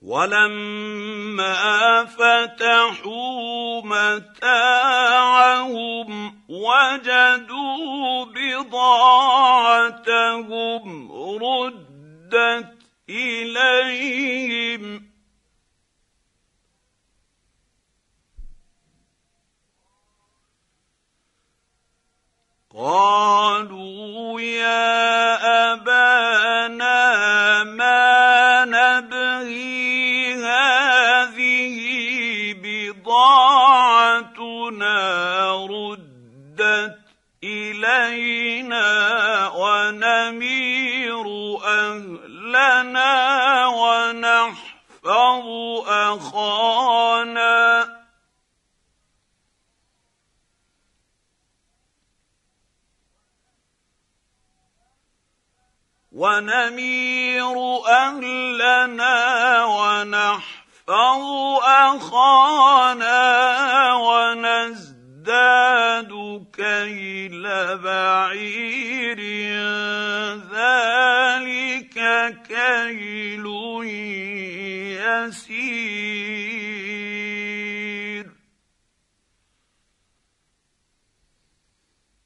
وَلَمَّا فَتَحُوا مَتَاعَهُمْ وَجَدُوا بِضَاعَتَهُمْ رُدَّتْ إِلَيْهِمْ قَالُوا يَا أَبَانَا مَا نَبْغِي هَٰذِهِ بِضَاعَتُنَا رُدَّتْ إِلَيْنَا وَنَمِيرُ أَهْلَنَا وَنَحْفَظُ أَخَانَا وَنَزْدَادُ كَيْلَ بَعِيرٍ ذَٰلِكَ كَيْلٌ يَسِيرٌ